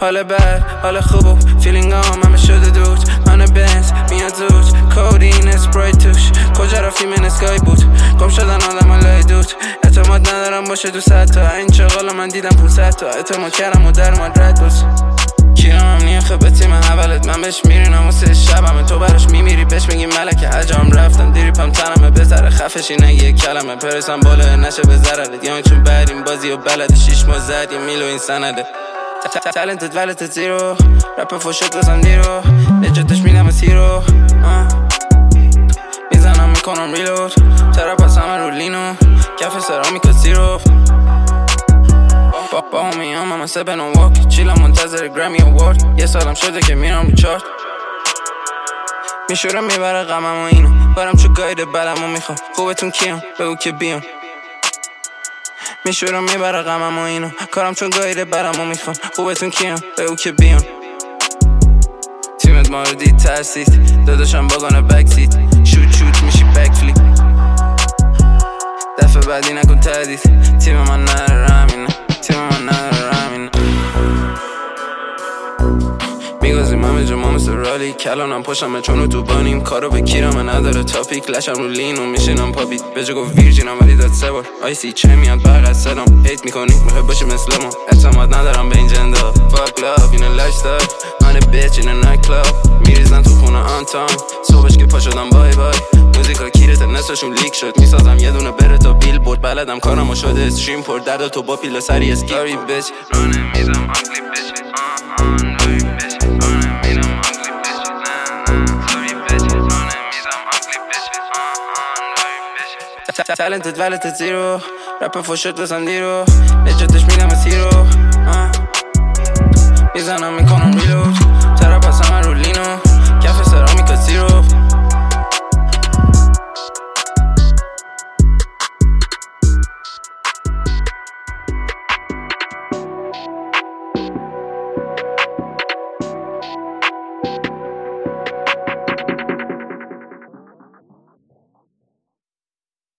حال بد حال خوب فیلینگام همه شده دود من بنز میاد زود کودین اسپری توش کجا رفتی من اسکای بود گم شدن آدم لای دود اعتماد ندارم باشه دو ست تا این چغالا من دیدم 500 تا اعتماد کردم و در من رد باز کیرم هم نیخه به تیم اولت من بهش میرینم واسه شبمه تو براش میمیری بهش میگی ملکه عجام رفتم دیریپم تنمه بذره خفشی نگه یک کلمه پرسم بالا نشه به ضررت یا چون بریم بازی و بلد 6 ماه زد یه میلو این سنده تالنتت ولتت زیرو رپ فوشت بزن دیرو نجاتش میدم از هیرو میزنم میکنم ریلود ترپ از همه رو لینو کف سرامیکا سیروف با همی هم همه 7 on walk چیلم منتظر گرامی اوارد یه سالم شده که میرم رو چارت میشورم میبره غمم و اینو برم چو گایده بلم و میخوام خوبتون کیم بگو که بیام میشورم میبره غمم و اینو کارم چون گایده برم و میخوام خوبتون کیم بگو که بیام تیمت ما رو دید ترسید داداشم باگانه بک سید شوت میشی بک فلیپ دفعه بعدی نکن تردید تیم من نداره همینه تیم من نداره همینه میگازیم همه جا ما مثل رالی کلانم پشتمه چونو تو بانیم کارو بکیرم نداره تاپیک لشم رو لینو میشینم پاپیت به جا گفت ویرجینم ولی داد 3 بار آیسی چه میاد برق از صدام هیت میکنی محب باشه مثل ما اعتماد ندارم به این جندا fuck love این لایفستایل من بیچ این نایت کلاب میریزن تو خونه آن تایم صبحش که پا شدم بای بای موزیکا کیرت نصفشون لیک شد میسازم یه دونه بره تا بیل بورد بلدم کارمو شده استریم پر درد تو با پیل سری اسکیاری بیچ رانه میزم اگلی بیچ تالنتت ولتت زیرو رپ فوشت بزن دیرو نجاتش میدم از هیرو میزنم میکنم ریلو